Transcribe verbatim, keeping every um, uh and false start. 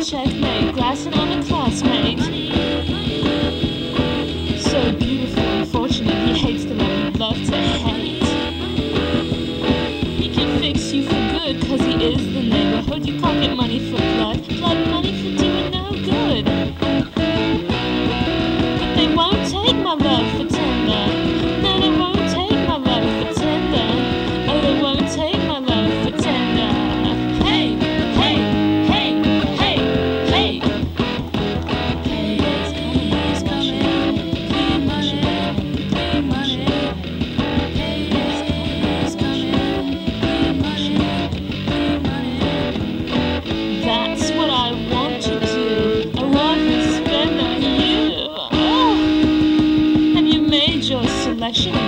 checkmate, glassing on a classmate. So beautiful and fortunate, he hates the love you love to hate. He can fix you for good, cause he is the neighborhood. You can't get money for blood, blood money for doing no good. But they won't take my love for tender. No, they won't take my love for tender. Oh, they won't take my love for tender. Hey, hey, hey, hey, hey. Hey, it's coming, it's coming. Clean money, clean money. Hey, it's coming, it's coming. Clean money, clean money. That's what I want to do. I want to spend on you. Oh, have you made your selection?